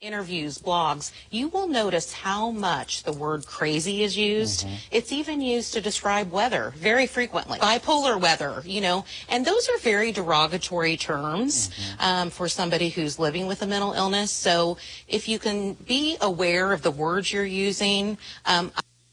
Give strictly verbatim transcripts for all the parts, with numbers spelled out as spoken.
interviews, blogs, you will notice how much the word crazy is used. Mm-hmm. It's even used to describe weather very frequently. Bipolar weather, you know, and those are very derogatory terms mm-hmm. um, for somebody who's living with a mental illness. So if you can be aware of the words you're using, um,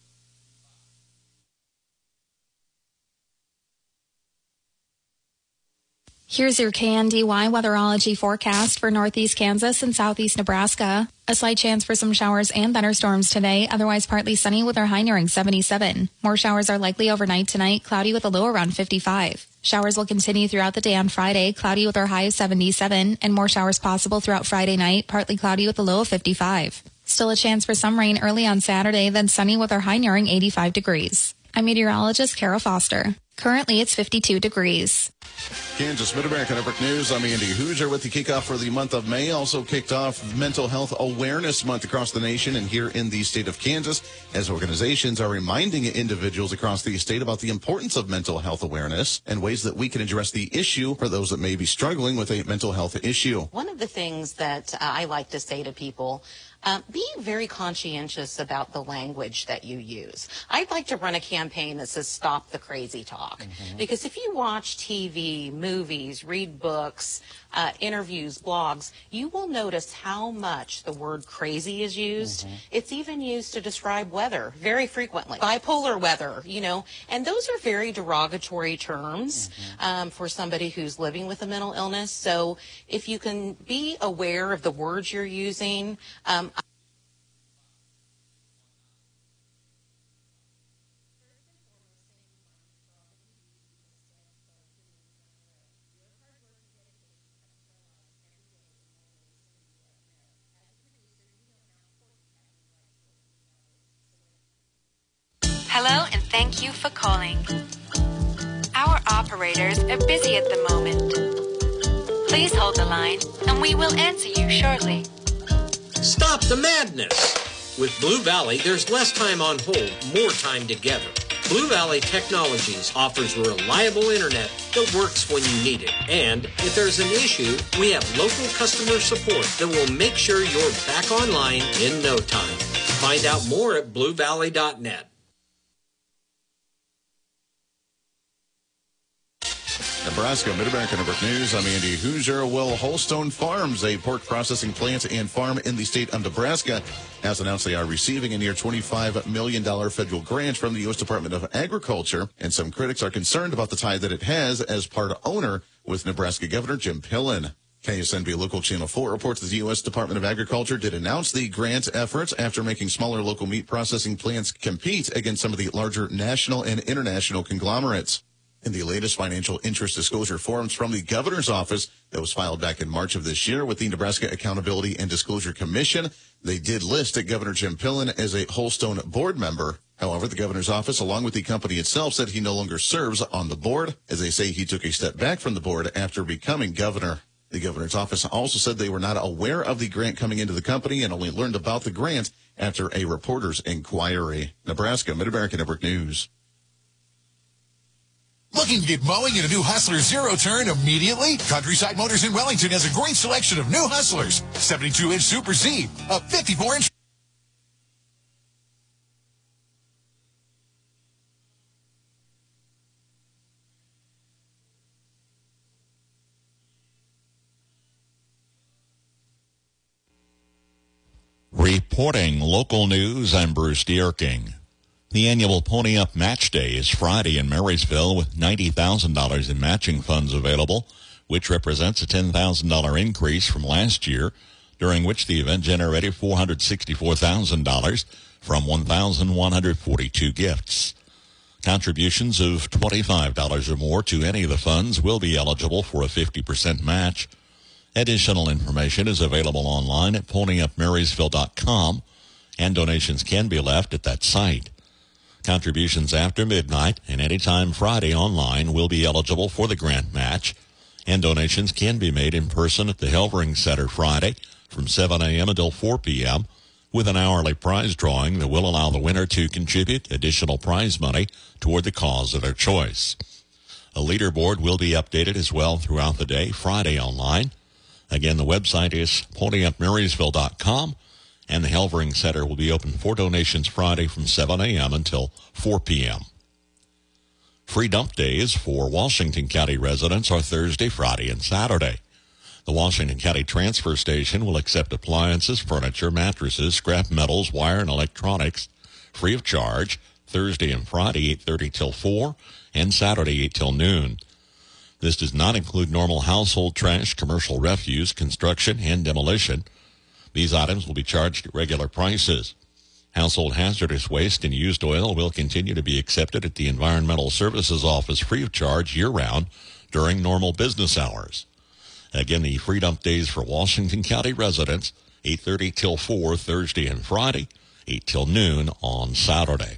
Here's your K N D Y weatherology forecast for northeast Kansas and southeast Nebraska. A slight chance for some showers and thunderstorms today, otherwise partly sunny with our high nearing seventy-seven. More showers are likely overnight tonight, cloudy with a low around fifty-five. Showers will continue throughout the day on Friday, cloudy with our high of seventy-seven, and more showers possible throughout Friday night, partly cloudy with a low of fifty-five. Still a chance for some rain early on Saturday, then sunny with our high nearing eighty-five degrees. I'm meteorologist Kara Foster. Currently, it's fifty-two degrees. Kansas Mid-America Network News. I'm Andy Hoosier with the kickoff for the month of May. Also kicked off Mental Health Awareness Month across the nation and here in the state of Kansas, as organizations are reminding individuals across the state about the importance of mental health awareness and ways that we can address the issue for those that may be struggling with a mental health issue. One of the things that uh, I like to say to people, Um, be very conscientious about the language that you use. I'd like to run a campaign that says stop the crazy talk. Mm-hmm. Because if you watch T V, movies, read books, uh, interviews, blogs, you will notice how much the word crazy is used. Mm-hmm. It's even used to describe weather very frequently. Bipolar weather, you know, and those are very derogatory terms mm-hmm. um, for somebody who's living with a mental illness. So if you can be aware of the words you're using, um, Hello and thank you for calling. Our operators are busy at the moment. Please hold the line and we will answer you shortly. Stop the madness! With Blue Valley, there's less time on hold, more time together. Blue Valley Technologies offers reliable internet that works when you need it. And if there's an issue, we have local customer support that will make sure you're back online in no time. Find out more at blue valley dot net. Nebraska Mid-America Network News. I'm Andy Hoosier. Well, Holstone Farms, a pork processing plant and farm in the state of Nebraska, has announced they are receiving a near twenty-five million dollars federal grant from the U S Department of Agriculture, and some critics are concerned about the tie that it has as part owner with Nebraska Governor Jim Pillen. K S N B Local Channel four reports that the U S Department of Agriculture did announce the grant efforts after making smaller local meat processing plants compete against some of the larger national and international conglomerates. In the latest financial interest disclosure forms from the governor's office that was filed back in March of this year with the Nebraska Accountability and Disclosure Commission, they did list Governor Jim Pillen as a Holstone board member. However, the governor's office, along with the company itself, said he no longer serves on the board, as they say he took a step back from the board after becoming governor. The governor's office also said they were not aware of the grant coming into the company and only learned about the grant after a reporter's inquiry. Nebraska Mid-America Network News. Looking to get mowing in a new Hustler Zero Turn immediately? Countryside Motors in Wellington has a great selection of new Hustlers. seventy-two inch Super Z, a fifty-four inch. Reporting local news, I'm Bruce Dierking. The annual Pony Up Match Day is Friday in Marysville with ninety thousand dollars in matching funds available, which represents a ten thousand dollars increase from last year, during which the event generated four hundred sixty-four thousand dollars from one thousand one hundred forty-two gifts. Contributions of twenty-five dollars or more to any of the funds will be eligible for a fifty percent match. Additional information is available online at pony up marysville dot com, and donations can be left at that site. Contributions after midnight and anytime Friday online will be eligible for the grant match, and donations can be made in person at the Helvering Center Friday from seven a.m. until four p.m. with an hourly prize drawing that will allow the winner to contribute additional prize money toward the cause of their choice. A leaderboard will be updated as well throughout the day, Friday online. Again, the website is pony up marysville dot com, and the Helvering Center will be open for donations Friday from seven a.m. until four p.m. Free dump days for Washington County residents are Thursday, Friday, and Saturday. The Washington County Transfer Station will accept appliances, furniture, mattresses, scrap metals, wire, and electronics free of charge Thursday and Friday, eight thirty till four, and Saturday, eight till noon. This does not include normal household trash, commercial refuse, construction, and demolition. These items will be charged at regular prices. Household hazardous waste and used oil will continue to be accepted at the Environmental Services Office free of charge year-round during normal business hours. Again, the free dump days for Washington County residents, eight thirty till four Thursday and Friday, eight till noon on Saturday.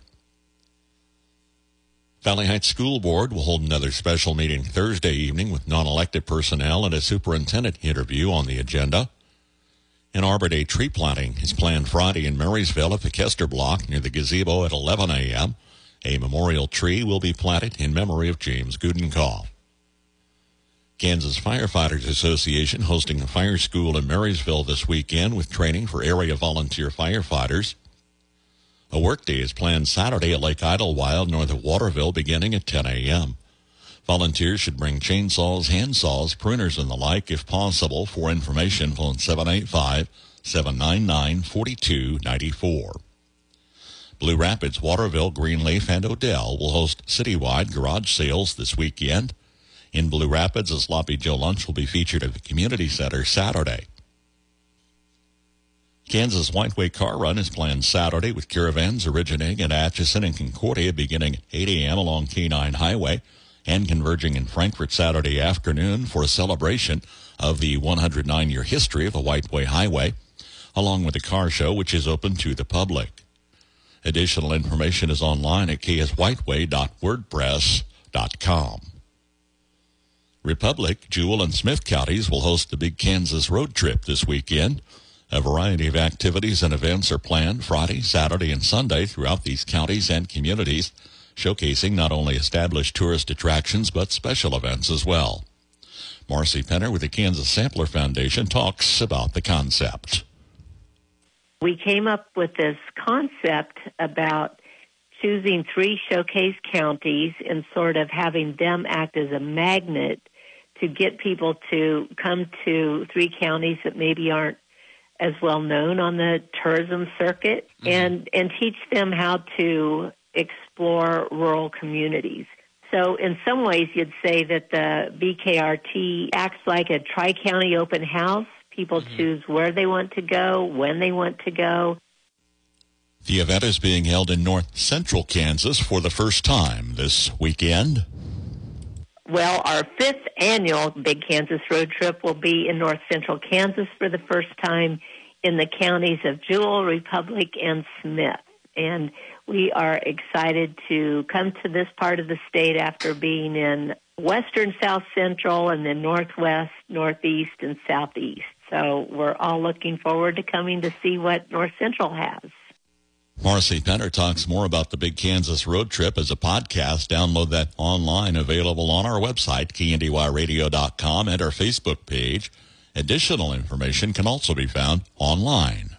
Valley Heights School Board will hold another special meeting Thursday evening with non-elected personnel and a superintendent interview on the agenda. An Arbor Day tree planting is planned Friday in Marysville at the Kester Block near the gazebo at eleven a.m. A memorial tree will be planted in memory of James Gudenkauf. Kansas Firefighters Association hosting a fire school in Marysville this weekend with training for area volunteer firefighters. A workday is planned Saturday at Lake Idlewild north of Waterville beginning at ten a.m. Volunteers should bring chainsaws, handsaws, pruners, and the like if possible. For information, phone seven eight five, seven nine nine, four two nine four. Blue Rapids, Waterville, Greenleaf, and Odell will host citywide garage sales this weekend. In Blue Rapids, a Sloppy Joe lunch will be featured at the community center Saturday. Kansas Whiteway Car Run is planned Saturday with caravans originating at Atchison and Concordia beginning at eight a.m. along K nine Highway and converging in Frankfort Saturday afternoon for a celebration of the one hundred nine year history of the Whiteway Highway, along with a car show which is open to the public. Additional information is online at k s whiteway dot wordpress dot com. Republic, Jewell, and Smith counties will host the Big Kansas Road Trip this weekend. A variety of activities and events are planned Friday, Saturday, and Sunday throughout these counties and communities, showcasing not only established tourist attractions but special events as well. Marcy Penner with the Kansas Sampler Foundation talks about the concept. We came up with this concept about choosing three showcase counties and sort of having them act as a magnet to get people to come to three counties that maybe aren't as well known on the tourism circuit, mm-hmm. and, and teach them how to explore rural communities. So in some ways, you'd say that the B K R T acts like a tri-county open house. People mm-hmm. choose where they want to go, when they want to go. The event is being held in north central Kansas for the first time this weekend. Well, our fifth annual Big Kansas Road Trip will be in north central Kansas for the first time in the counties of Jewell, Republic, and Smith. And we are excited to come to this part of the state after being in western South Central and then northwest, northeast, and southeast. So we're all looking forward to coming to see what North Central has. Marcy Penner talks more about the Big Kansas Road Trip as a podcast. Download that online, available on our website, K N D Y radio dot com, and our Facebook page. Additional information can also be found online.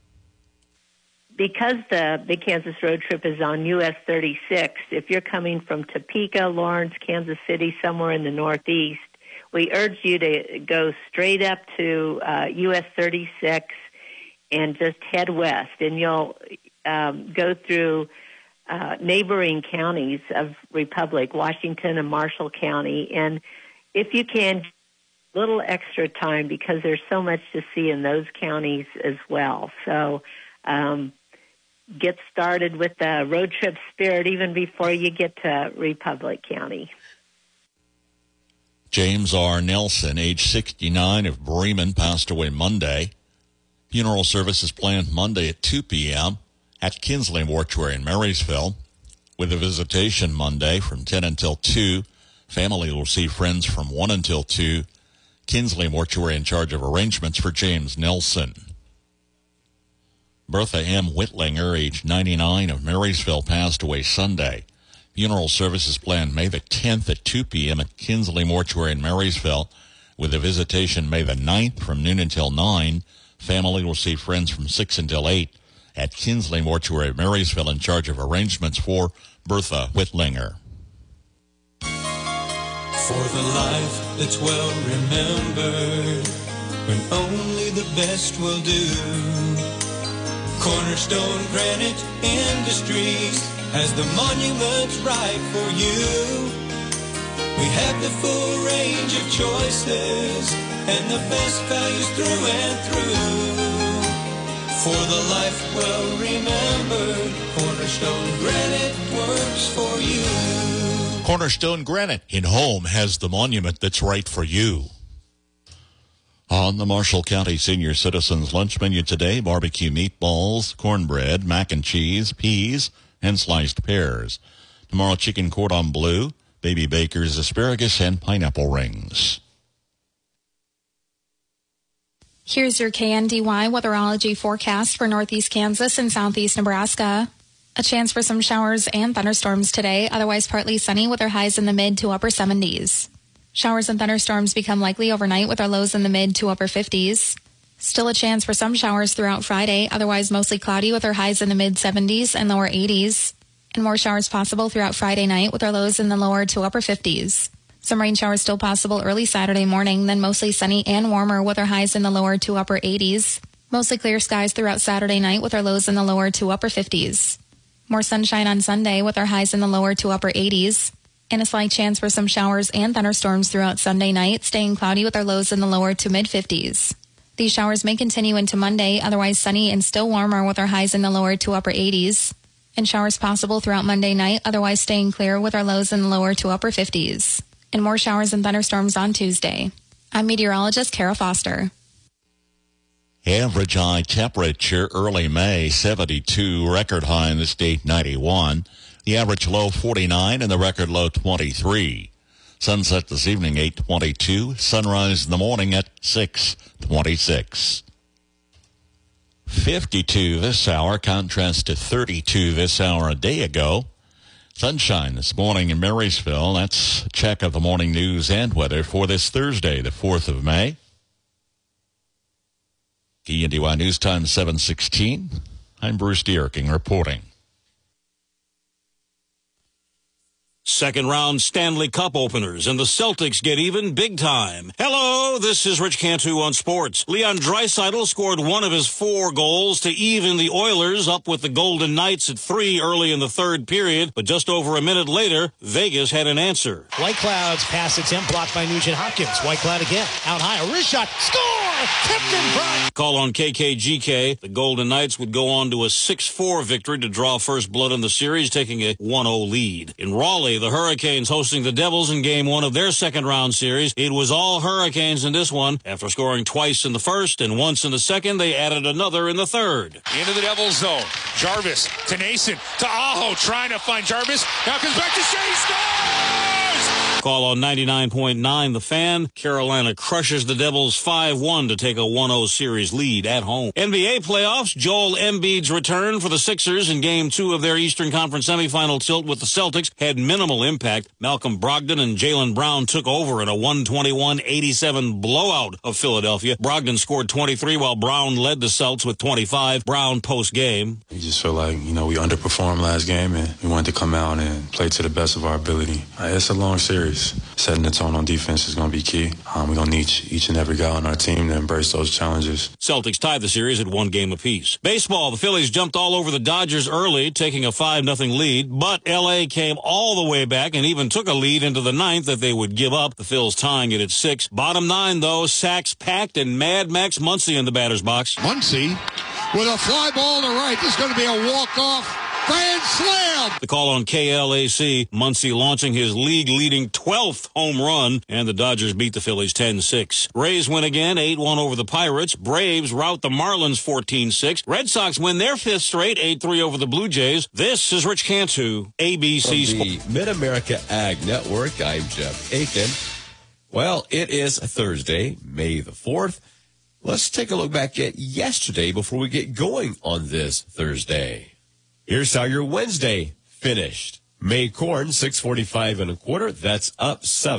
Because the Big Kansas Road Trip is on U S thirty-six, if you're coming from Topeka, Lawrence, Kansas City, somewhere in the northeast, we urge you to go straight up to uh, U S thirty-six and just head west, and you'll um, go through uh, neighboring counties of Republic, Washington and Marshall County, and if you can, a little extra time because there's so much to see in those counties as well. So um, get started with the road trip spirit even before you get to Republic County. James R. Nelson, age sixty-nine, of Bremen, passed away Monday. Funeral service is planned Monday at two p.m. at Kinsley Mortuary in Marysville, with a visitation Monday from ten until two. Family will see friends from one until two. Kinsley Mortuary in charge of arrangements for James Nelson. Bertha M. Whitlinger, age ninety-nine, of Marysville, passed away Sunday. Funeral service is planned May the tenth at two p.m. at Kinsley Mortuary in Marysville, With a visitation May the ninth from noon until nine. Family will see friends from six until eight at Kinsley Mortuary, Marysville, in charge of arrangements for Bertha Whitlinger. For the life that's well remembered, when only the best will do. Cornerstone Granite Industries has the monuments right for you. We have the full range of choices and the best values through and through. For the life well remembered, Cornerstone Granite works for you. Cornerstone Granite in Home has the monument that's right for you. On the Marshall County Senior Citizens Lunch Menu today, barbecue meatballs, cornbread, mac and cheese, peas, and sliced pears. Tomorrow, chicken cordon bleu, baby baker's asparagus, and pineapple rings. Here's your K N D Y weatherology forecast for northeast Kansas and southeast Nebraska. A chance for some showers and thunderstorms today, otherwise partly sunny with our highs in the mid to upper seventies. Showers and thunderstorms become likely overnight with our lows in the mid to upper fifties. Still a chance for some showers throughout Friday, otherwise mostly cloudy with our highs in the mid seventies and lower eighties. And more showers possible throughout Friday night with our lows in the lower to upper fifties. Some rain showers still possible early Saturday morning, then mostly sunny and warmer with our highs in the lower to upper eighties. Mostly clear skies throughout Saturday night with our lows in the lower to upper fifties. More sunshine on Sunday with our highs in the lower to upper eighties. And a slight chance for some showers and thunderstorms throughout Sunday night, staying cloudy with our lows in the lower to mid fifties. These showers may continue into Monday, otherwise sunny and still warmer with our highs in the lower to upper eighties. And showers possible throughout Monday night, otherwise staying clear with our lows in the lower to upper fifties. And more showers and thunderstorms on Tuesday. I'm meteorologist Kara Foster. Average high temperature early May, seventy-two. Record high in the state, ninety-one. The average low, forty-nine, and the record low, twenty-three. Sunset this evening, eight twenty-two. Sunrise in the morning at six twenty-six. fifty-two this hour, contrast to thirty-two this hour a day ago. Sunshine this morning in Marysville. That's a check of the morning news and weather for this Thursday, the fourth of May. K N D Y News Time, seven sixteen. I'm Bruce Dierking reporting. Second round Stanley Cup openers, and the Celtics get even big time. Hello, this is Rich Cantu on sports. Leon Draisaitl scored one of his four goals to even the Oilers up with the Golden Knights at three early in the third period, but just over a minute later, Vegas had an answer. White Cloud's pass attempt blocked by Nugent Hopkins. White Cloud again, out high, a wrist shot, score! Tipped in front! Call on K K G K. The Golden Knights would go on to a six four victory to draw first blood in the series, taking a one oh lead. In Raleigh, the Hurricanes hosting the Devils in game one of their second round series. It was all Hurricanes in this one. After scoring twice in the first and once in the second, they added another in the third. Into the Devils zone. Jarvis to Nason to Aho, trying to find Jarvis. Now comes back to Shea, scores! Call on ninety-nine point nine The Fan. Carolina crushes the Devils five one to take a one oh series lead at home. N B A playoffs, Joel Embiid's return for the Sixers in game two of their Eastern Conference semifinal tilt with the Celtics had minimal impact. Malcolm Brogdon and Jaylen Brown took over in a one twenty-one eighty-seven blowout of Philadelphia. Brogdon scored twenty-three while Brown led the Celts with twenty-five. Brown post-game. We just feel like, you know, we underperformed last game and we wanted to come out and play to the best of our ability. It's a long series. Setting the tone on defense is going to be key. Um, we're going to need each, each and every guy on our team to embrace those challenges. Celtics tied the series at one game apiece. Baseball, the Phillies jumped all over the Dodgers early, taking a five nothing lead, but L A came all the way back and even took a lead into the ninth that they would give up. The Phils tying it at six. Bottom nine, though, sacks packed and Mad Max Muncy in the batter's box. Muncy with a fly ball to right. This is going to be a walk-off. Grand slam! The call on K L A C. Muncy launching his league-leading twelfth home run, and the Dodgers beat the Phillies ten six. Rays win again, eight one over the Pirates. Braves rout the Marlins fourteen six. Red Sox win their fifth straight, eight three over the Blue Jays. This is Rich Cantu, A B C From the Sports. Mid-America Ag Network, I'm Jeff Aiken. Well, it is Thursday, May the fourth. Let's take a look back at yesterday before we get going on this Thursday. Here's how your Wednesday finished. May corn, six forty-five and a quarter. That's up seven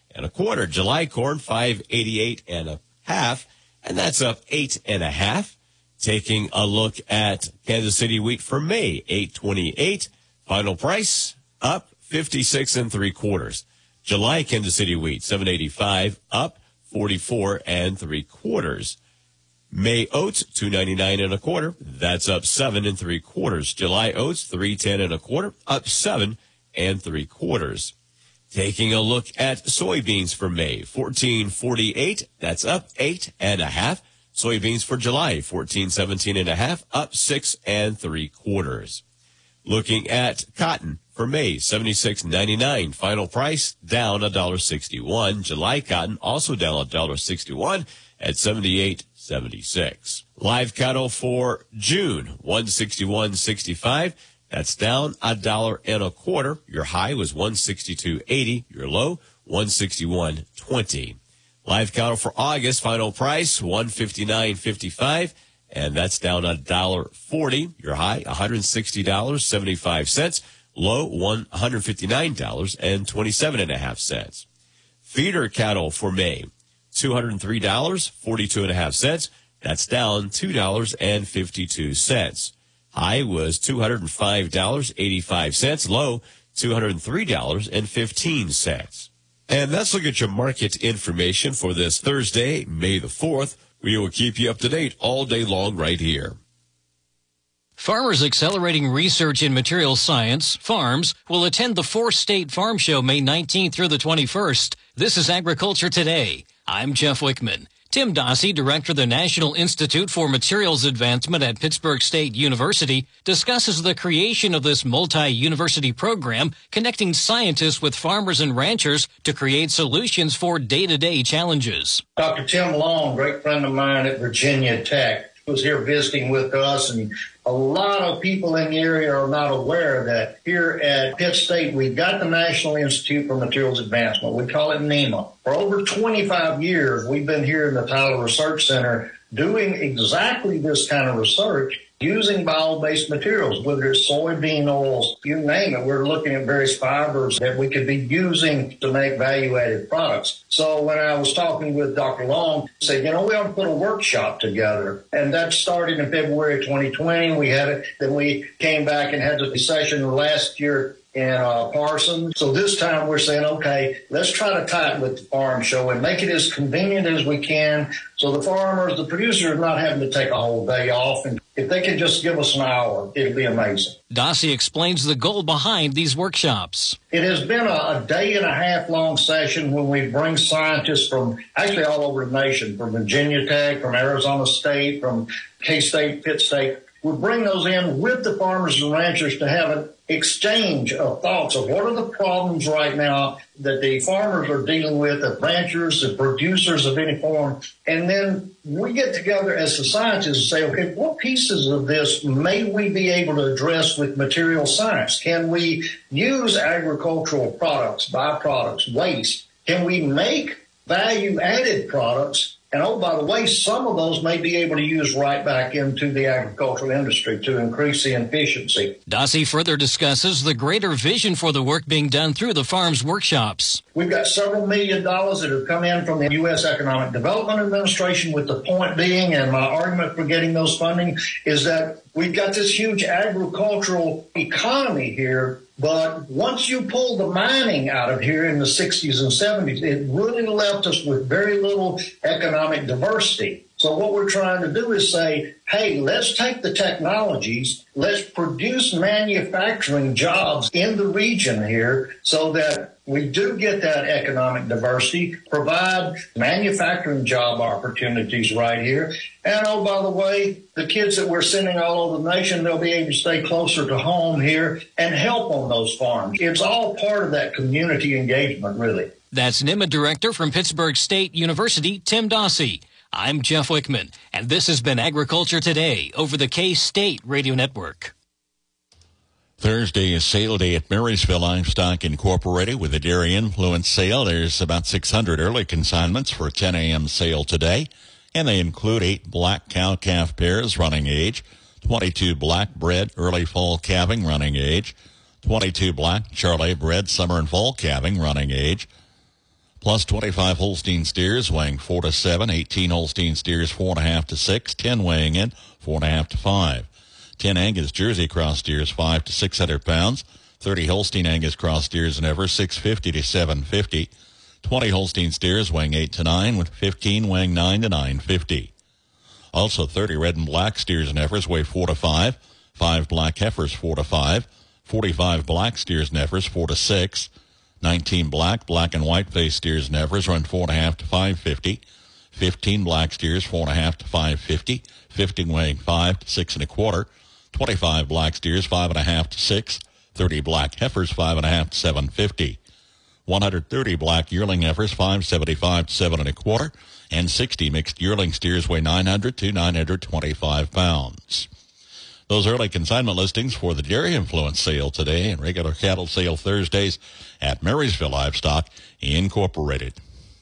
and a quarter. July corn, five eighty-eight and a half, and that's up eight and a half. Taking a look at Kansas City wheat for May, eight twenty-eight. Final price up fifty-six and three quarters. July Kansas City wheat, seven eighty-five, up forty-four and three quarters. May oats, two ninety-nine and a quarter. That's up seven and three quarters. July oats, three ten and a quarter, up seven and three quarters. Taking a look at soybeans for May, fourteen forty-eight. That's up eight and a half. Soybeans for July, fourteen seventeen and a half, up six and three quarters. Looking at cotton for May, seventy-six ninety-nine. Final price down one dollar sixty-one. July cotton also down one dollar sixty-one at seventy-eight seventy-six. Live cattle for June, one sixty-one sixty-five. That's down a dollar and a quarter. Your high was one sixty-two eighty. Your low, one sixty-one twenty. Live cattle for August, final price, one fifty-nine fifty-five, and that's down a dollar forty. Your high, one hundred sixty dollars and seventy-five cents. Low, one hundred fifty-nine dollars and twenty-seven and a half cents. Feeder cattle for May, two hundred three dollars and forty-two and a half cents. That's down two dollars and fifty-two cents. High was two hundred five dollars and eighty-five cents. Low, two hundred three dollars and fifteen cents. And let's look at your market information for this Thursday, May the fourth. We will keep you up to date all day long right here. Farmers Accelerating Research in Materials Science, FARMS, will attend the fourth State Farm Show May nineteenth through the twenty-first. This is Agriculture Today. I'm Jeff Wickman. Tim Dossie, director of the National Institute for Materials Advancement at Pittsburgh State University, discusses the creation of this multi-university program connecting scientists with farmers and ranchers to create solutions for day-to-day challenges. Doctor Tim Long, great friend of mine at Virginia Tech, was here visiting with us, and a lot of people in the area are not aware that here at Pitt State, we've got the National Institute for Materials Advancement. We call it NEMA. For over twenty-five years, we've been here in the Tyler Research Center doing exactly this kind of research using bio-based materials, whether it's soybean oils, you name it. We're looking at various fibers that we could be using to make value-added products. So when I was talking with Doctor Long, he said, you know, we ought to put a workshop together. And that started in February twenty twenty. We had it. Then we came back and had the session last year in uh, Parsons. So this time we're saying, okay, let's try to tie it with the farm show and make it as convenient as we can so the farmers, the producers are not having to take a whole day off. And if they can just give us an hour, it'll be amazing. Dossie explains the goal behind these workshops. It has been a, a day and a half long session when we bring scientists from actually all over the nation, from Virginia Tech, from Arizona State, from K-State, Pitt State. We bring those in with the farmers and ranchers to have an exchange of thoughts of what are the problems right now that the farmers are dealing with, the ranchers, the producers of any form. And then we get together as the scientists and say, okay, what pieces of this may we be able to address with material science? Can we use agricultural products, byproducts, waste? Can we make value-added products? And oh, by the way, some of those may be able to use right back into the agricultural industry to increase the efficiency. Dossie further discusses the greater vision for the work being done through the farm's workshops. We've got several million dollars that have come in from the U S Economic Development Administration, with the point being, and my argument for getting those funding is that we've got this huge agricultural economy here. But once you pull the mining out of here in the sixties and seventies, it really left us with very little economic diversity. So what we're trying to do is say, hey, let's take the technologies, let's produce manufacturing jobs in the region here so that we do get that economic diversity, provide manufacturing job opportunities right here. And, oh, by the way, the kids that we're sending all over the nation, they'll be able to stay closer to home here and help on those farms. It's all part of that community engagement, really. That's NEMA Director from Pittsburgh State University, Tim Dossie. I'm Jeff Wickman, and this has been Agriculture Today over the K-State Radio Network. Thursday is sale day at Marysville Livestock Incorporated with a dairy influence sale. There's about six hundred early consignments for a ten a.m. sale today, and they include eight black cow-calf pairs running age, twenty-two black bred early fall calving running age, twenty-two black Charolais bred summer and fall calving running age, Plus twenty-five Holstein steers weighing four to seven, eighteen Holstein steers four and a half to six, ten weighing in four and a half to five, ten Angus Jersey cross steers five to six hundred pounds, thirty Holstein Angus cross steers and ever six fifty to seven fifty, twenty Holstein steers weighing eight to nine, with fifteen weighing nine to nine fifty. Also thirty red and black steers and heifers weigh four to five, five black heifers four to five, forty-five black steers and heifers four to six, nineteen black, black and white face steers and heifers run four and a half to five fifty, fifteen black steers four and a half to five fifty, fifteen weighing five to six and a quarter, twenty-five black steers five and a half to six, thirty black heifers five and a half to seven fifty, one hundred thirty black yearling heifers five seventy-five to seven and a quarter, and sixty mixed yearling steers weigh nine hundred to nine hundred twenty-five pounds. Those early consignment listings for the dairy influence sale today and regular cattle sale Thursdays at Marysville Livestock Incorporated.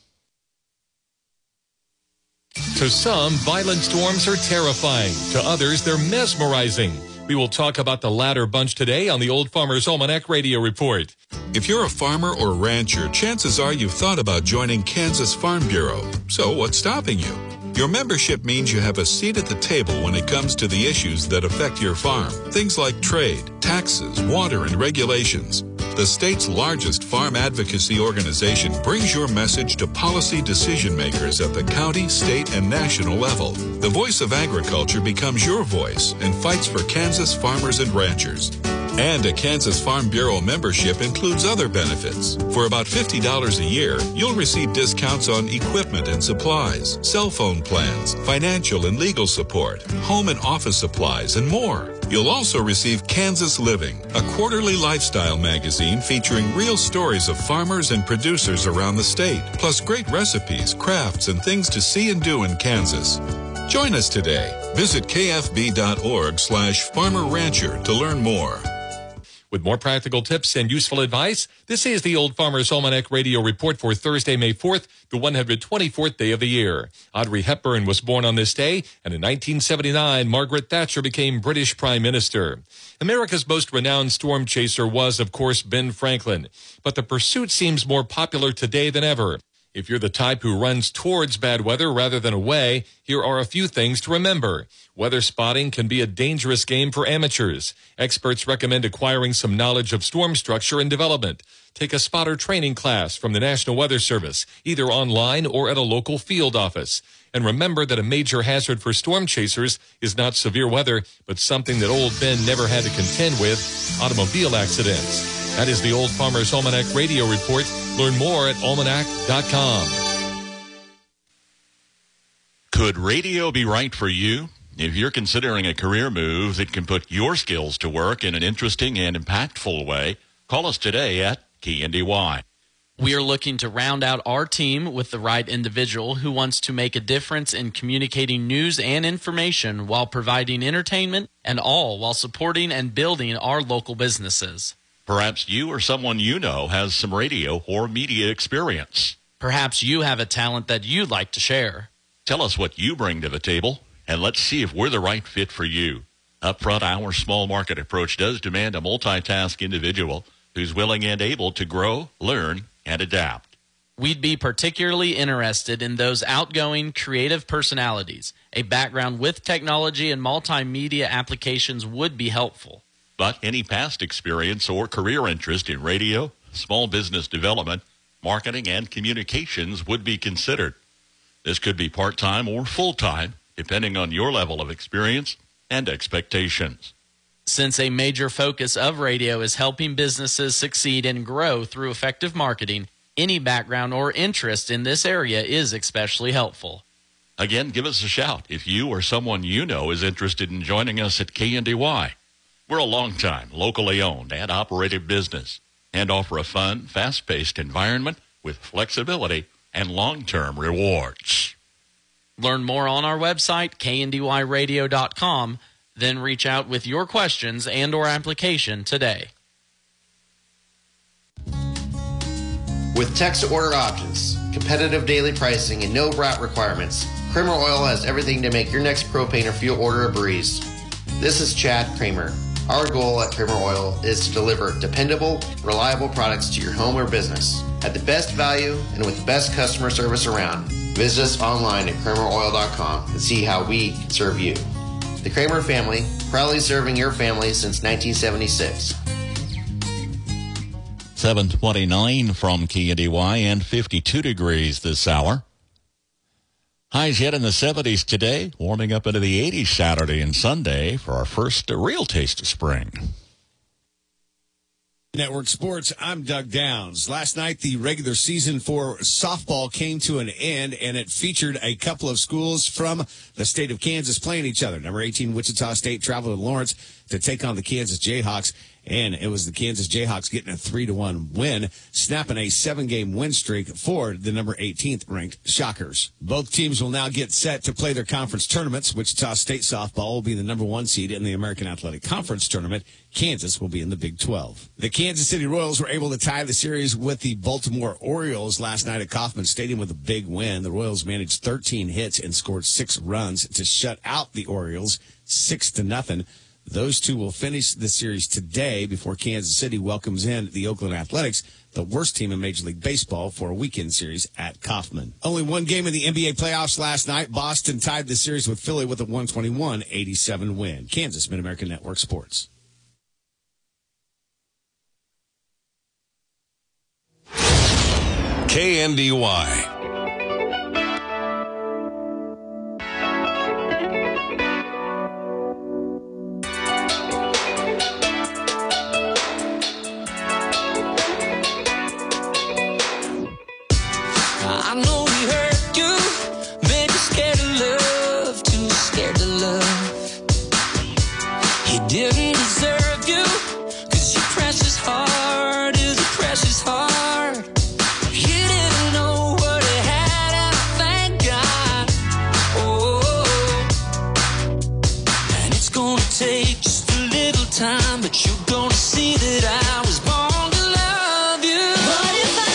To some, violent storms are terrifying. To others, they're mesmerizing. We will talk about the latter bunch today on the Old Farmer's Almanac Radio Report. If you're a farmer or rancher, chances are you've thought about joining Kansas Farm Bureau. So what's stopping you? Your membership means you have a seat at the table when it comes to the issues that affect your farm. Things like trade, taxes, water, and regulations. The state's largest farm advocacy organization brings your message to policy decision makers at the county, state, and national level. The voice of agriculture becomes your voice and fights for Kansas farmers and ranchers. And a Kansas Farm Bureau membership includes other benefits. For about fifty dollars a year, you'll receive discounts on equipment and supplies, cell phone plans, financial and legal support, home and office supplies, and more. You'll also receive Kansas Living, a quarterly lifestyle magazine featuring real stories of farmers and producers around the state, plus great recipes, crafts, and things to see and do in Kansas. Join us today. Visit kfb.org slash farmer rancher to learn more. With more practical tips and useful advice, this is the Old Farmer's Almanac Radio Report for Thursday, May fourth, the one hundred twenty-fourth day of the year. Audrey Hepburn was born on this day, and in nineteen seventy-nine, Margaret Thatcher became British Prime Minister. America's most renowned storm chaser was, of course, Ben Franklin, but the pursuit seems more popular today than ever. If you're the type who runs towards bad weather rather than away, here are a few things to remember. Weather spotting can be a dangerous game for amateurs. Experts recommend acquiring some knowledge of storm structure and development. Take a spotter training class from the National Weather Service, either online or at a local field office. And remember that a major hazard for storm chasers is not severe weather, but something that old Ben never had to contend with, automobile accidents. That is the Old Farmer's Almanac Radio Report. Learn more at almanac dot com. Could radio be right for you? If you're considering a career move that can put your skills to work in an interesting and impactful way, call us today at K N D Y. We are looking to round out our team with the right individual who wants to make a difference in communicating news and information while providing entertainment, and all while supporting and building our local businesses. Perhaps you or someone you know has some radio or media experience. Perhaps you have a talent that you'd like to share. Tell us what you bring to the table, and let's see if we're the right fit for you. Up front, our small market approach does demand a multitask individual who's willing and able to grow, learn, and adapt. We'd be particularly interested in those outgoing, creative personalities. A background with technology and multimedia applications would be helpful. But any past experience or career interest in radio, small business development, marketing, and communications would be considered. This could be part-time or full-time, depending on your level of experience and expectations. Since a major focus of radio is helping businesses succeed and grow through effective marketing, any background or interest in this area is especially helpful. Again, give us a shout if you or someone you know is interested in joining us at K N D Y. We're a long-time, locally owned and operated business and offer a fun, fast-paced environment with flexibility and long-term rewards. Learn more on our website, K N D Y radio dot com. Then reach out with your questions and or application today. With text-to-order options, competitive daily pricing, and no route requirements, Kramer Oil has everything to make your next propane or fuel order a breeze. This is Chad Kramer. Our goal at Kramer Oil is to deliver dependable, reliable products to your home or business. at the best value and with the best customer service around. Visit us online at kramer oil dot com and see how we can serve you. The Kramer family, proudly serving your family since nineteen seventy-six. seven twenty-nine from K N D Y and fifty-two degrees this hour. Highs yet in the seventies today, warming up into the eighties Saturday and Sunday for our first real taste of spring. Network Sports, I'm Doug Downs. Last night, the regular season for softball came to an end, and it featured a couple of schools from the state of Kansas playing each other. Number eighteen, Wichita State traveled to Lawrence to take on the Kansas Jayhawks, and it was the Kansas Jayhawks getting a three to one win, snapping a seven-game win streak for the number eighteenth ranked Shockers. Both teams will now get set to play their conference tournaments. Wichita State softball will be the number one seed in the American Athletic Conference tournament. Kansas will be in the Big twelve. The Kansas City Royals were able to tie the series with the Baltimore Orioles last night at Kauffman Stadium with a big win. The Royals managed thirteen hits and scored six runs to shut out the Orioles six to nothing. Those two will finish the series today before Kansas City welcomes in the Oakland Athletics, the worst team in Major League Baseball, for a weekend series at Kauffman. Only one game in the N B A playoffs last night. Boston tied the series with Philly with a one twenty-one eighty-seven win. Kansas, Mid-American Network Sports. K N D Y. I know he hurt you, made you scared of love, too scared to love. He didn't deserve you, cause your precious heart is a precious heart. He didn't know what he had, and thank God. Oh, and it's gonna take just a little time, but you're gonna see that I was born to love you. What if I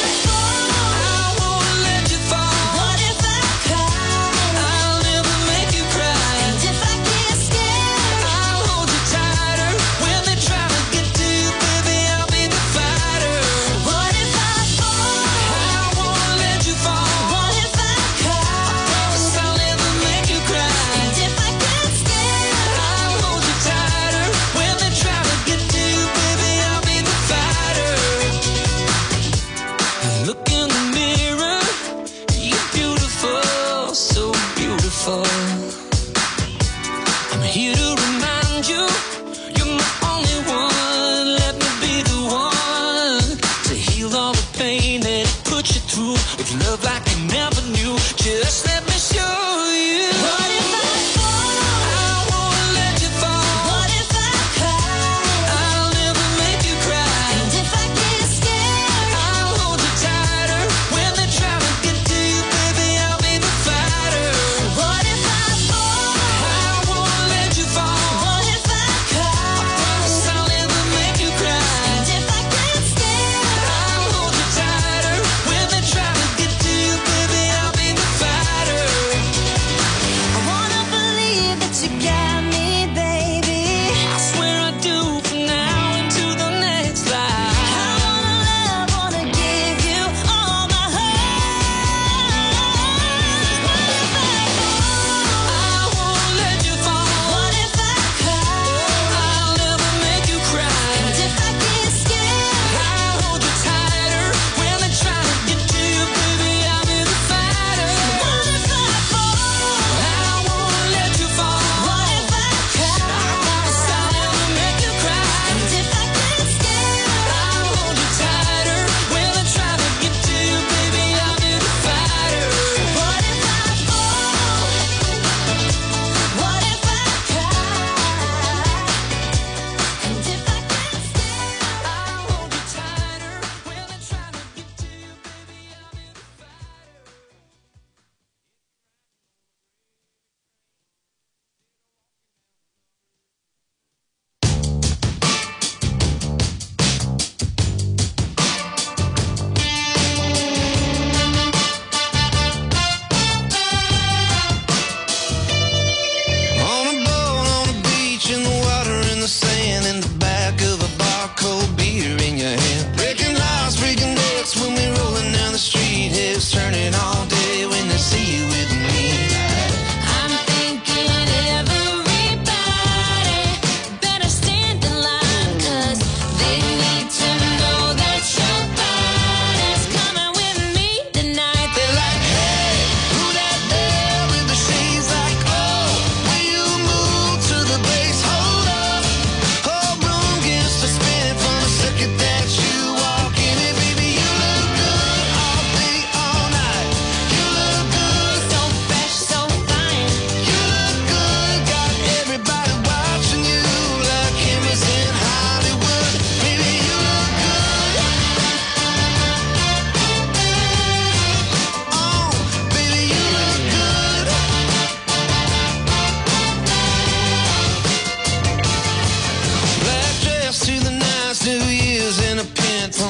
love like you never knew. Just let me show you. What if I fall? I won't let you fall. What if I cry? I'll never make you cry. And if I get scared, I'll hold you tighter. When they try to get to you, baby, I'll be the fighter. What if I fall? I won't let you fall. What if I cry?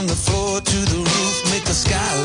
from the floor to the roof, make the sky